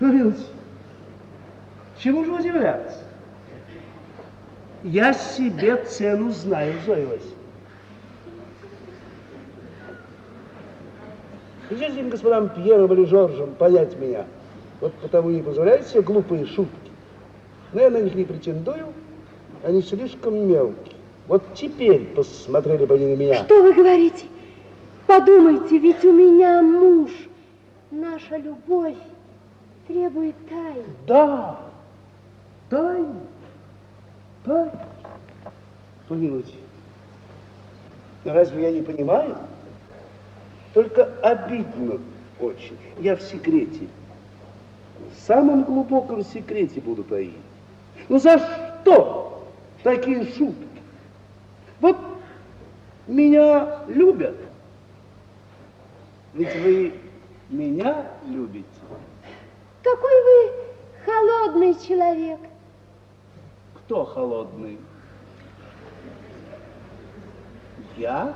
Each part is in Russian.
Помилуйте, чему же удивляться? Я себе цену знаю, Зоя Васильевна. Придется им, господам Пьером или Жоржем, понять меня. Вот потому и позволяют себе глупые шутки. Но я на них не претендую, они слишком мелкие. Вот теперь посмотрели бы они на меня. Что вы говорите? Подумайте, ведь у меня муж. Наша любовь требует тайны. Да, тайны. Тайны. Помилуйте, разве я не понимаю? Только обидно очень. Я в секрете. В самом глубоком секрете буду таить. Ну за что такие шутки? Вот меня любят. Ведь вы меня любите. Какой вы холодный человек. Кто холодный? Я?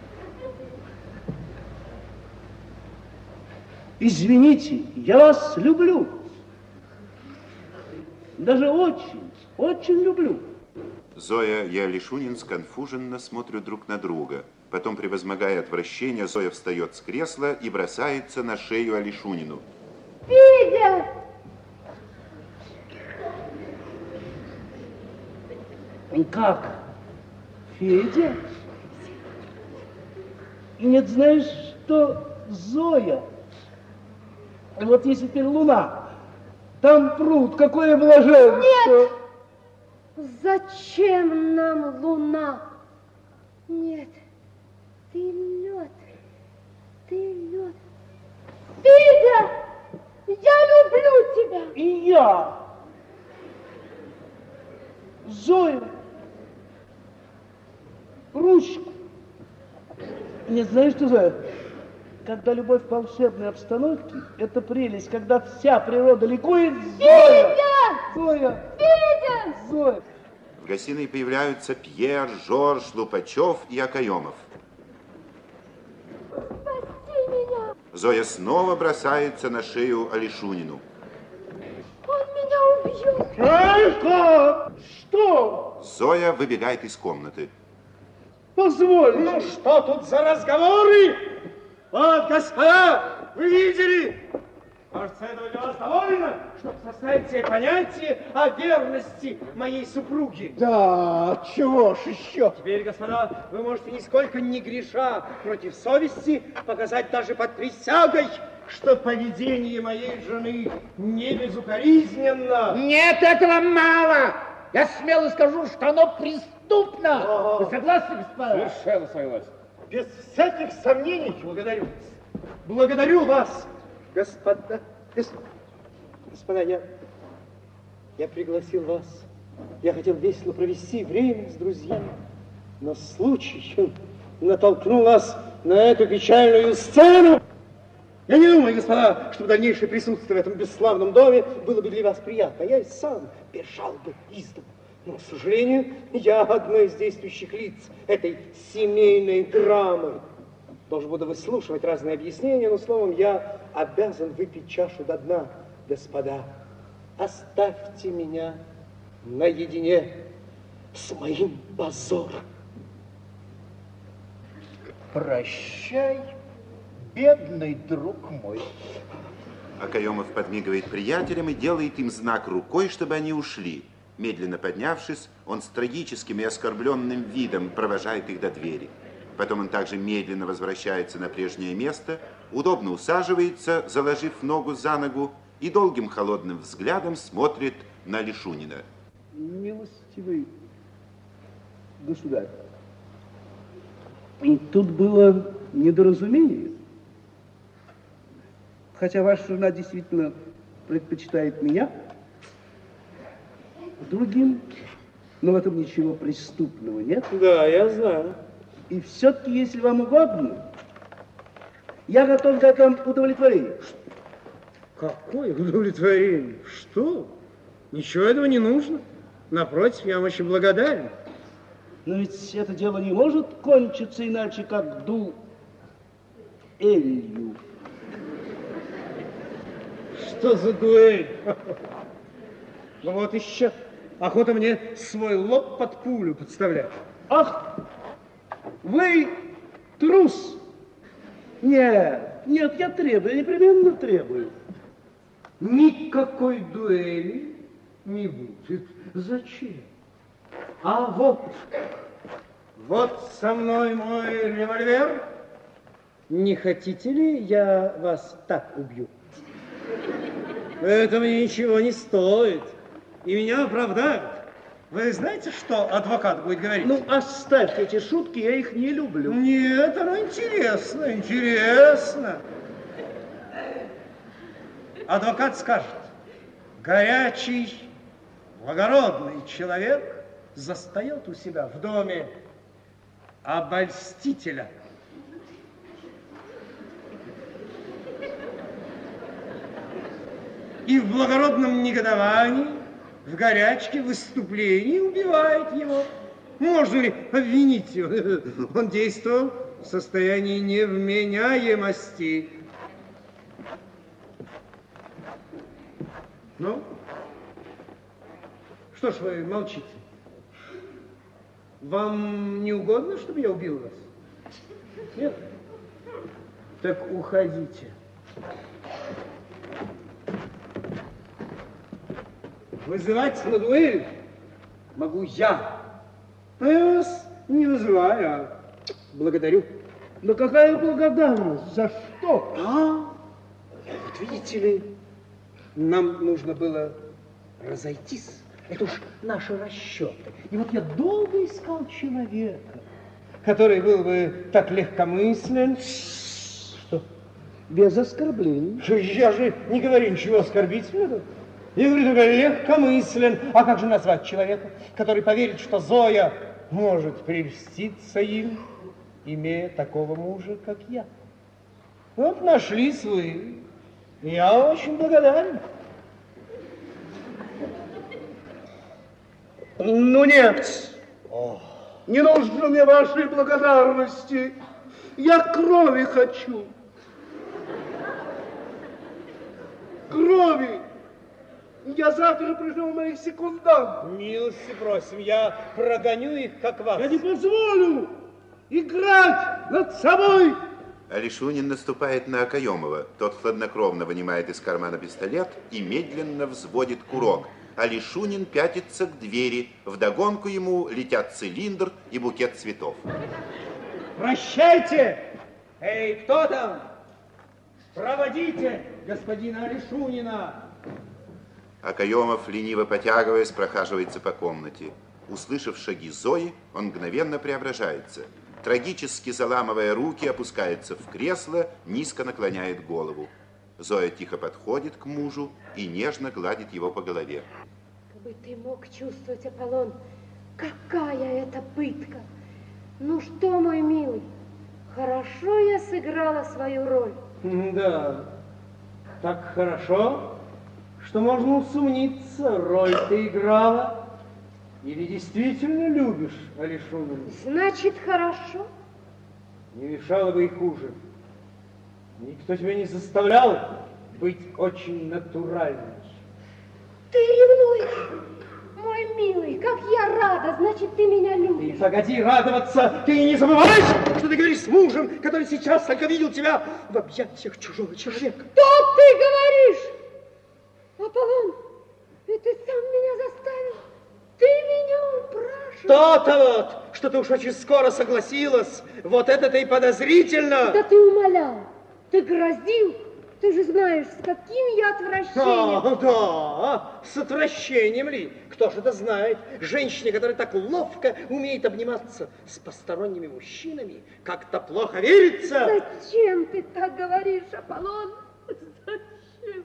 Извините, я вас люблю. Даже очень, очень люблю. Зоя и Алишунин сконфуженно смотрят друг на друга. Потом, превозмогая отвращение, Зоя встает с кресла и бросается на шею Алишунину. Федя! Как? Федя? Нет, знаешь что, Зоя? Вот есть теперь луна, там пруд, какое блаженство. Нет! Зачем нам луна? Нет, ты лед, ты лед. Федя, я люблю тебя. И я. Зоя, ручку. Нет, знаешь что, Зоя? Когда любовь в волшебной обстановке, это прелесть, когда вся природа ликует. Зоя! Федя! Зоя! Федя! Зоя! В гостиной появляются Пьер, Жорж, Лупачев и Акаемов. Спаси меня! Зоя снова бросается на шею Алишунину. Он меня убьет! Тихо! Что? Зоя выбегает из комнаты. Позволь. Ну что тут за разговоры? Вот, господа, вы видели? Кажется, этого для вас довольно, чтобы составить себе понятие о верности моей супруги. Да, чего ж еще? Теперь, господа, вы можете нисколько не греша против совести показать даже под присягой, что поведение моей жены не безукоризненно. Нет, этого мало. Я смело скажу, что оно преступно. Вы согласны, господа? Совершенно согласен. Без всяких сомнений благодарю. Благодарю вас, господа. Господа, я пригласил вас. Я хотел весело провести время с друзьями. Но случай натолкнул нас на эту печальную сцену. Я не думаю, господа, что дальнейшее присутствие в этом бесславном доме было бы для вас приятно. Я и сам бежал бы из дому. Но, к сожалению, я одно из действующих лиц этой семейной драмы. Должен буду выслушивать разные объяснения, но, словом, я обязан выпить чашу до дна. Господа, оставьте меня наедине с моим позором. Прощай, бедный друг мой. Акаемов подмигивает приятелям и делает им знак рукой, чтобы они ушли. Медленно поднявшись, он с трагическим и оскорбленным видом провожает их до двери. Потом он также медленно возвращается на прежнее место, удобно усаживается, заложив ногу за ногу, и долгим холодным взглядом смотрит на Алишунина. Милостивый государь, тут было недоразумение. Хотя ваша жена действительно предпочитает меня другим, но в этом ничего преступного нет. Да, я знаю. И все-таки, если вам угодно, я готов дать вам удовлетворение. Какое удовлетворение? Что? Ничего этого не нужно. Напротив, я вам очень благодарен. Но ведь это дело не может кончиться иначе, как дуэлью. Что за дуэль? Ну вот еще охота мне свой лоб под пулю подставлять. Ах, вы трус. Нет, нет, я требую, непременно требую. Никакой дуэли не будет. Зачем? А вот со мной мой револьвер. Не хотите ли, я вас так убью? Это мне ничего не стоит. И меня оправдают. Вы знаете, что адвокат будет говорить? Ну, оставьте эти шутки, я их не люблю. Нет, оно интересно, интересно. Адвокат скажет: горячий, благородный человек застает у себя в доме обольстителя. И в благородном негодовании, в горячке, в выступлении убивает его. Можно ли обвинить его? Он действовал в состоянии невменяемости. Ну, что ж вы молчите? Вам не угодно, чтобы я убил вас? Нет? Так уходите. Вызывать на дуэль могу я. Но я вас не вызываю, а благодарю. Да какая благодарность? За что? Вот видите ли, нам нужно было разойтись. Это уж наши расчеты. И вот я долго искал человека, который был бы так легкомыслен. Что? Без оскорблений. Я же не говорю ничего оскорбительного. Я говорю только легкомыслен. А как же назвать человека, который поверит, что Зоя может прельститься им, имея такого мужа, как я? Вот нашлись вы. Я очень благодарен. Ну нет, не нужно мне вашей благодарности. Я крови хочу. Крови. Я завтра пришлю моих секундантов. Милости просим, я прогоню их, как вас. Я не позволю играть над собой. Алишунин наступает на Акаемова. Тот хладнокровно вынимает из кармана пистолет и медленно взводит курок. Алишунин пятится к двери. Вдогонку ему летят цилиндр и букет цветов. Прощайте! Эй, кто там? Проводите господина Алишунина. Акаемов, лениво потягиваясь, прохаживается по комнате. Услышав шаги Зои, он мгновенно преображается. Трагически заламывая руки, опускается в кресло, низко наклоняет голову. Зоя тихо подходит к мужу и нежно гладит его по голове. Как бы ты мог чувствовать, Аполлон, какая это пытка. Ну что, мой милый, хорошо я сыграла свою роль. Да, так хорошо, что можно усомниться, роль ты играла. Или действительно любишь Алишунина? Значит, хорошо. Не мешало бы и хуже. Никто тебя не заставлял быть очень натуральной. Ты ревнуешь, мой милый, как я рада, значит, ты меня любишь. Ты погоди радоваться, ты не забываешь, что ты говоришь с мужем, который сейчас только видел тебя в объятиях чужого человека. Что ты говоришь? Аполлон, и ты сам меня заставил. Ты меня упрашивал. То-то вот, что ты уж очень скоро согласилась. Вот это-то и подозрительно. Да ты умолял, ты грозил. Ты же знаешь, с каким я отвращением. Да, с отвращением ли? Кто же это знает? Женщине, которая так ловко умеет обниматься с посторонними мужчинами, как-то плохо верится. Зачем ты так говоришь, Аполлон? Зачем?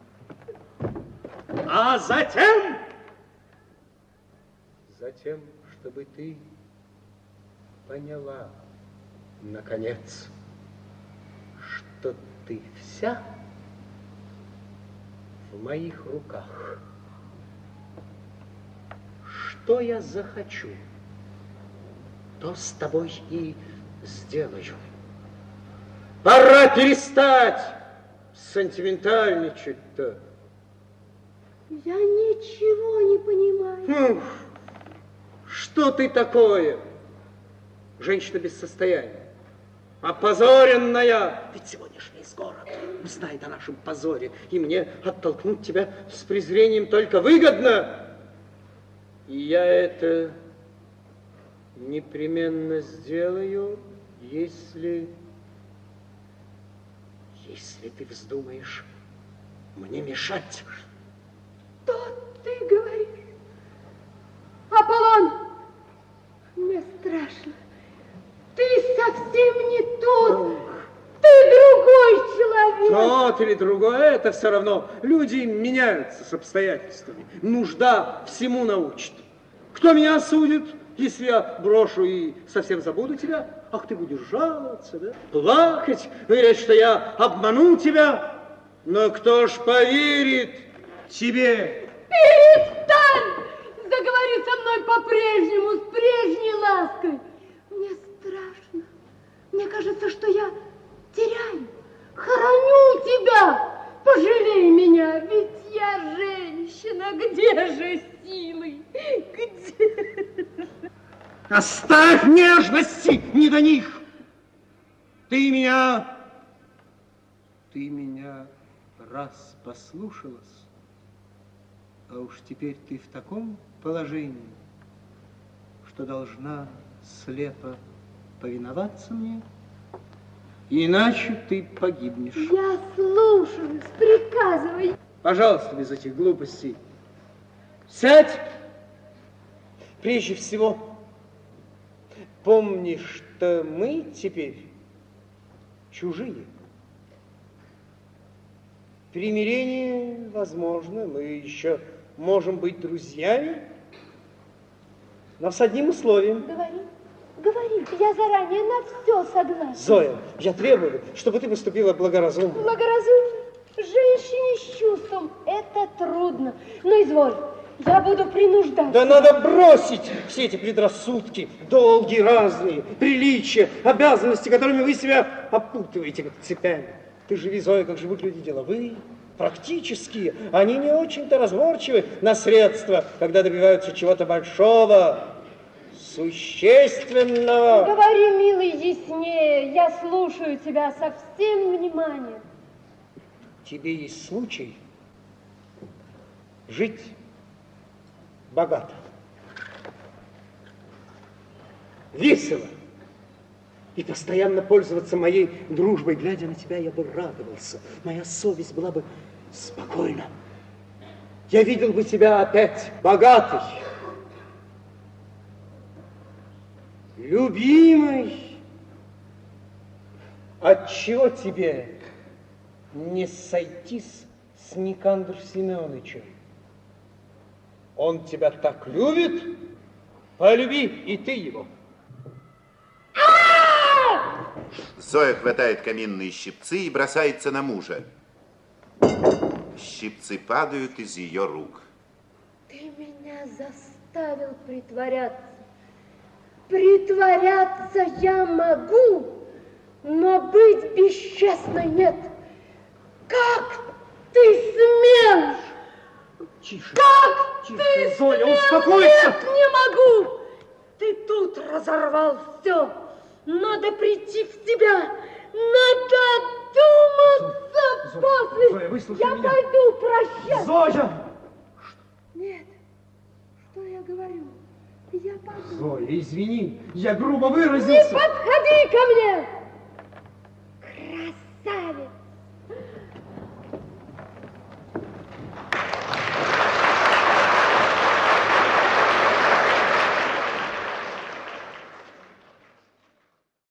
А затем... Затем, чтобы ты поняла, наконец, что ты вся в моих руках. Что я захочу, то с тобой и сделаю. Пора перестать сентиментальничать-то? Я ничего не понимаю. Ну, что ты такое? Женщина без состояния, опозоренная. Ведь сегодняшний из города узнает о нашем позоре, и мне оттолкнуть тебя с презрением только выгодно. И я это непременно сделаю, если ты вздумаешь мне мешать. Что ты говоришь? Аполлон, мне страшно. Ты совсем не тот. Ты другой человек. Тот или другой, это все равно. Люди меняются с обстоятельствами. Нужда всему научит. Кто меня осудит, если я брошу и совсем забуду тебя? Ах, ты будешь жаловаться, да? Плакать, говорить, что я обманул тебя. Но кто ж поверит тебе? Перестань! Заговори со мной по-прежнему, с прежней лаской. Мне страшно. Мне кажется, что я теряю, хороню тебя. Пожалей меня, ведь я женщина. Где же силы? Где? Оставь нежности, не до них. Ты меня раз послушалась, а уж теперь ты в таком положении, что должна слепо повиноваться мне, иначе ты погибнешь. Я слушаюсь, приказывай. Пожалуйста, без этих глупостей. Сядь. Прежде всего, помни, что мы теперь чужие. Примирение возможно, мы еще можем быть друзьями, но с одним условием. Говори, я заранее на все согласна. Зоя, я требую, чтобы ты поступила благоразумно. Благоразумно? Женщине с чувством это трудно. Но изволь, я буду принуждать. Да надо бросить все эти предрассудки, долги разные, приличия, обязанности, которыми вы себя опутываете, как цепями. Ты живи, Зоя, как живут люди деловые, практические. Они не очень-то разборчивы на средства, когда добиваются чего-то большого, существенного. Говори, милый, яснее. Я слушаю тебя со всем вниманием. Тебе есть случай жить богато, весело и постоянно пользоваться моей дружбой. Глядя на тебя, я бы радовался. Моя совесть была бы спокойна. Я видел бы тебя опять богатой, любимой. Отчего тебе не сойтись с Никандром Семеновичем? Он тебя так любит, полюби и ты его. Зоя хватает каминные щипцы и бросается на мужа. Щипцы падают из ее рук. Ты меня заставил притворяться. Притворяться я могу, но быть бесчестной нет. Как ты смеешь? Тише. Как Тише, ты Зоя, смел? успокойся. Нет, не могу. Ты тут разорвал все. Надо прийти в себя. Надо думаться после. Зоя, выслушай я меня. пойду прощаться. Зоя! Нет. Что я говорю? Я пойду. Зоя, извини, я грубо Не выразился. подходи ко мне.